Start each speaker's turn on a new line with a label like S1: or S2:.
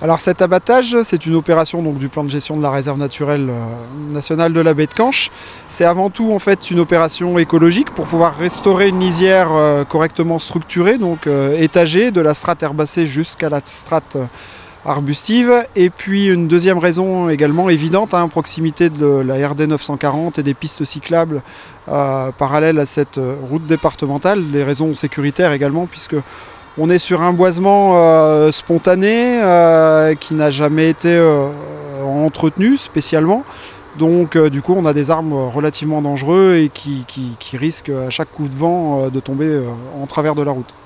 S1: Alors cet abattage, c'est une opération donc, du plan de gestion de la réserve naturelle nationale de la baie de Canche. C'est avant tout en fait une opération écologique pour pouvoir restaurer une lisière correctement structurée, donc étagée de la strate herbacée jusqu'à la strate arbustive. Et puis une deuxième raison également évidente, à proximité de la RD 940 et des pistes cyclables parallèles à cette route départementale, des raisons sécuritaires également, puisque on est sur un boisement spontané qui n'a jamais été entretenu spécialement. Donc du coup on a des arbres relativement dangereux et qui risquent à chaque coup de vent de tomber en travers de la route.